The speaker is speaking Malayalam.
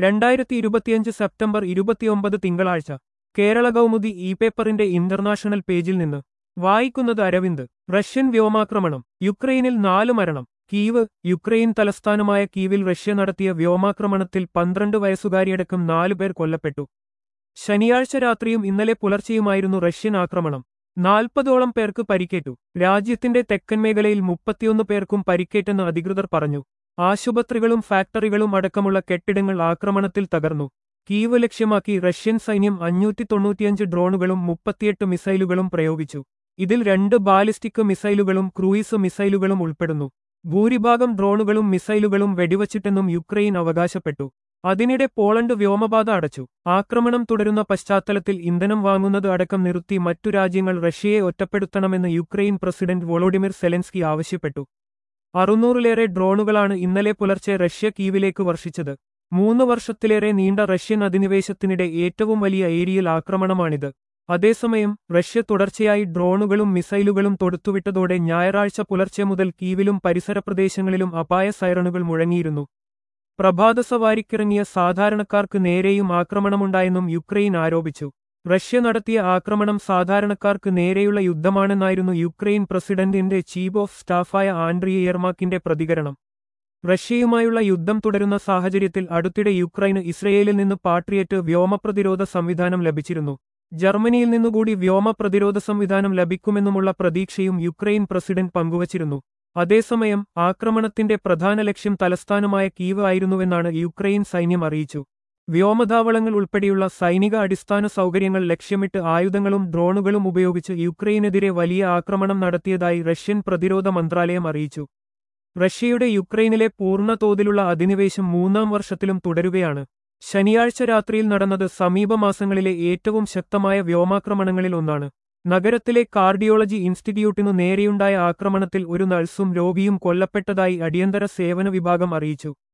2025 സെപ്റ്റംബർ 29 തിങ്കളാഴ്ച കേരള കൗമുദി ഇ പേപ്പറിന്റെ ഇന്റർനാഷണൽ പേജിൽ നിന്ന് വായിക്കുന്നത് അരവിന്ദ്. റഷ്യൻ വ്യോമാക്രമണം, യുക്രൈനിൽ 4 മരണം. കീവ്. യുക്രൈൻ തലസ്ഥാനമായ കീവിൽ റഷ്യ നടത്തിയ വ്യോമാക്രമണത്തിൽ 12 വയസ്സുകാരിയടക്കം 4 പേർ കൊല്ലപ്പെട്ടു. ശനിയാഴ്ച രാത്രിയും ഇന്നലെ പുലർച്ചെയുമായിരുന്നു റഷ്യൻ ആക്രമണം. 40ഓളം പേർക്ക് പരിക്കേറ്റു. രാജ്യത്തിന്റെ തെക്കൻ മേഖലയിൽ 31 പേർക്കും പരിക്കേറ്റെന്ന് അധികൃതർ പറഞ്ഞു. ആശുപത്രികളും ഫാക്ടറികളും അടക്കമുള്ള കെട്ടിടങ്ങൾ ആക്രമണത്തിൽ തകർന്നു. കീവ് ലക്ഷ്യമാക്കി റഷ്യൻ സൈന്യം 595 ഡ്രോണുകളും 38 മിസൈലുകളും പ്രയോഗിച്ചു. ഇതിൽ 2 ബാലിസ്റ്റിക് മിസൈലുകളും ക്രൂയിസ് മിസൈലുകളും ഉൾപ്പെടുന്നു. ഭൂരിഭാഗം ഡ്രോണുകളും മിസൈലുകളും വെടിവച്ചിട്ടെന്നും യുക്രൈൻ അവകാശപ്പെട്ടു. അതിനിടെ പോളണ്ട് വ്യോമപാത അടച്ചു. ആക്രമണം തുടരുന്ന പശ്ചാത്തലത്തിൽ ഇന്ധനം വാങ്ങുന്നത് അടക്കം നിർത്തി മറ്റു രാജ്യങ്ങൾ റഷ്യയെ ഒറ്റപ്പെടുത്തണമെന്ന് യുക്രൈൻ പ്രസിഡന്റ് വോളോഡിമിർ സെലൻസ്കി ആവശ്യപ്പെട്ടു. 600ലേറെ ഡ്രോണുകളാണ് ഇന്നലെ പുലർച്ചെ റഷ്യ കീവിലേക്ക് വർഷിച്ചത്. 3 വർഷത്തിലേറെ നീണ്ട റഷ്യൻ അധിനിവേശത്തിനിടെ ഏറ്റവും വലിയ ഏരിയൽ ആക്രമണമാണിത്. അതേസമയം റഷ്യ തുടർച്ചയായി ഡ്രോണുകളും മിസൈലുകളും തൊടുത്തുവിട്ടതോടെ ഞായറാഴ്ച പുലർച്ചെ മുതൽ കീവിലും പരിസര പ്രദേശങ്ങളിലും അപായ സൈറണുകൾ മുഴങ്ങിയിരുന്നു. പ്രഭാതസവാരിക്കിറങ്ങിയ സാധാരണക്കാർക്ക് നേരെയും ആക്രമണമുണ്ടായെന്നും യുക്രൈൻ ആരോപിച്ചു. റഷ്യ നടത്തിയ ആക്രമണം സാധാരണക്കാർക്ക് നേരെയുള്ള യുദ്ധമാണെന്നായിരുന്നു യുക്രൈൻ പ്രസിഡന്റിന്റെ ചീഫ് ഓഫ് സ്റ്റാഫായ ആൻഡ്രിയ യെർമാക്കിന്റെ പ്രതികരണം. റഷ്യയുമായുള്ള യുദ്ധം തുടരുന്ന സാഹചര്യത്തിൽ അടുത്തിടെ യുക്രൈന് ഇസ്രയേലിൽ നിന്ന് പാട്രിയറ്റ് വ്യോമപ്രതിരോധ സംവിധാനം ലഭിച്ചിരുന്നു. ജർമ്മനിയിൽ നിന്നുകൂടി വ്യോമ പ്രതിരോധ സംവിധാനം ലഭിക്കുമെന്നുമുള്ള പ്രതീക്ഷയും യുക്രൈൻ പ്രസിഡന്റ് പങ്കുവച്ചിരുന്നു. അതേസമയം ആക്രമണത്തിന്റെ പ്രധാന ലക്ഷ്യം തലസ്ഥാനമായ കീവ് ആയിരുന്നുവെന്നാണ് യുക്രൈൻ സൈന്യം അറിയിച്ചു. വ്യോമതാവളങ്ങൾ ഉൾപ്പെടെയുള്ള സൈനിക അടിസ്ഥാന സൗകര്യങ്ങൾ ലക്ഷ്യമിട്ട് ആയുധങ്ങളും ഡ്രോണുകളും ഉപയോഗിച്ച് യുക്രൈനെതിരെ വലിയ ആക്രമണം നടത്തിയതായി റഷ്യൻ പ്രതിരോധ മന്ത്രാലയം അറിയിച്ചു. റഷ്യയുടെ യുക്രൈനിലെ പൂർണ്ണ തോതിലുള്ള അധിനിവേശം 3ാം വർഷത്തിലും തുടരുകയാണ്. ശനിയാഴ്ച രാത്രിയിൽ നടന്നത് സമീപമാസങ്ങളിലെ ഏറ്റവും ശക്തമായ വ്യോമാക്രമണങ്ങളിൽ ഒന്നാണ്. നഗരത്തിലെ കാർഡിയോളജി ഇൻസ്റ്റിറ്റ്യൂട്ടിനു നേരെയുണ്ടായ ആക്രമണത്തിൽ ഒരു നഴ്സും രോഗിയും കൊല്ലപ്പെട്ടതായി അടിയന്തര സേവന വിഭാഗം അറിയിച്ചു.